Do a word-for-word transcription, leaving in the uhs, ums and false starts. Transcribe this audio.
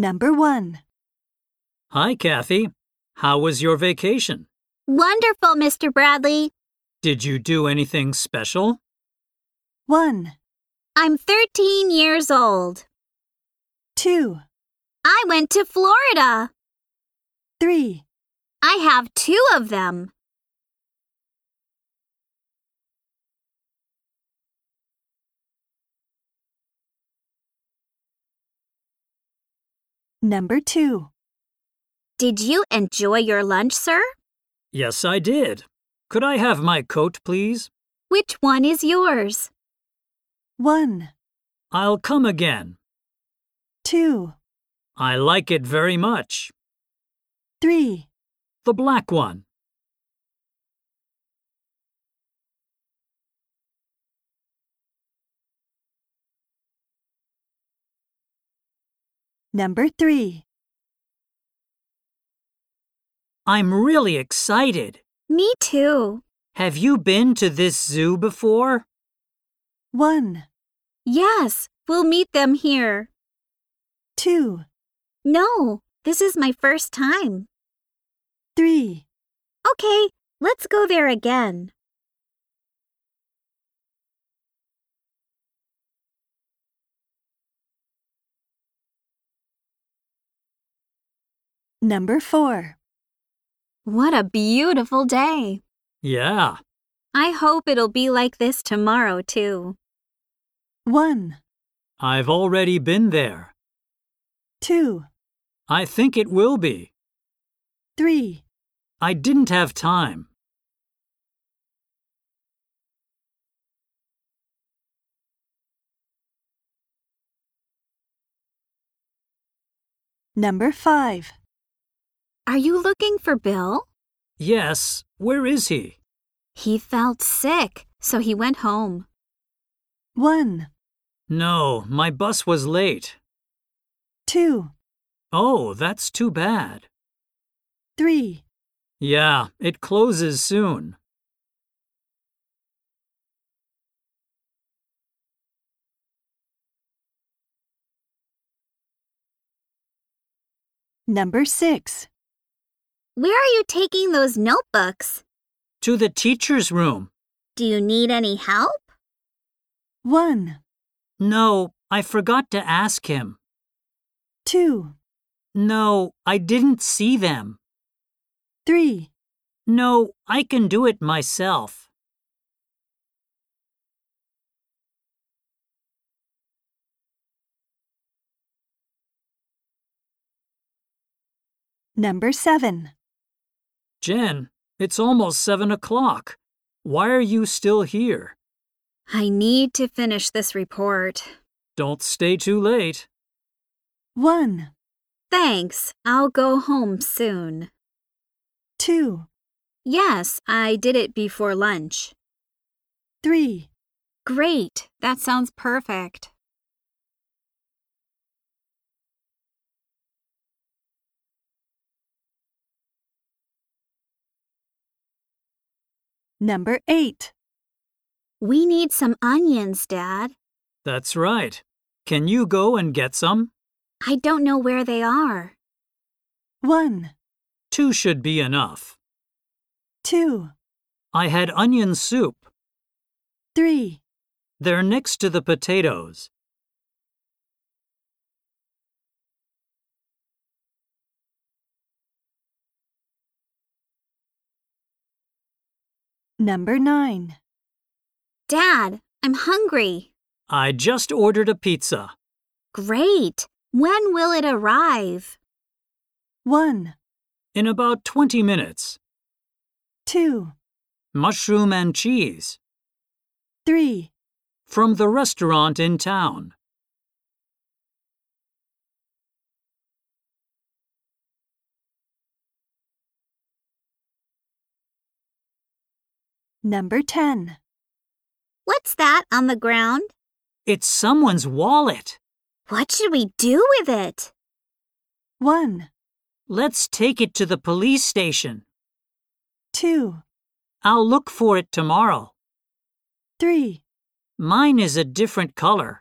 Number one. Hi, Kathy. How was your vacation? Wonderful, Mister Bradley. Did you do anything special? One. I'm thirteen years old. Two. I went to Florida. Three. I have two of them. Number two. Did you enjoy your lunch, sir? Yes, I did. Could I have my coat, please? Which one is yours? One. I'll come again. Two. I like it very much. Three. The black one. Number three. I'm really excited. Me too. Have you been to this zoo before? One. Yes, we'll meet them here. Two. No, this is my first time. Three. Okay, let's go there again. Number four. What a beautiful day. Yeah. I hope it'll be like this tomorrow, too. One. I've already been there. Two. I think it will be. Three. I didn't have time. Number five. Are you looking for Bill? Yes, where is he? He felt sick, so he went home. One. No, my bus was late. Two. Oh, that's too bad. Three. Yeah, it closes soon. Number six. Where are you taking those notebooks? To the teacher's room. Do you need any help? One. No, I forgot to ask him. Two. No, I didn't see them. Three. No, I can do it myself. Number seven. Jen, it's almost seven o'clock. Why are you still here? I need to finish this report. Don't stay too late. One. Thanks, I'll go home soon. Two. Yes, I did it before lunch. Three. Great, that sounds perfect. Number eight. We need some onions, Dad. That's right. Can you go and get some? I don't know where they are. One. Two should be enough. Two. I had onion soup. Three. They're next to the potatoes. Number nine. Dad, I'm hungry. I just ordered a pizza. Great. When will it arrive? One. In about twenty minutes. Two. Mushroom and cheese. Three. From the restaurant in town. Number ten. What's that on the ground? It's someone's wallet. What should we do with it? One. Let's take it to the police station. Two. I'll look for it tomorrow. Three. Mine is a different color.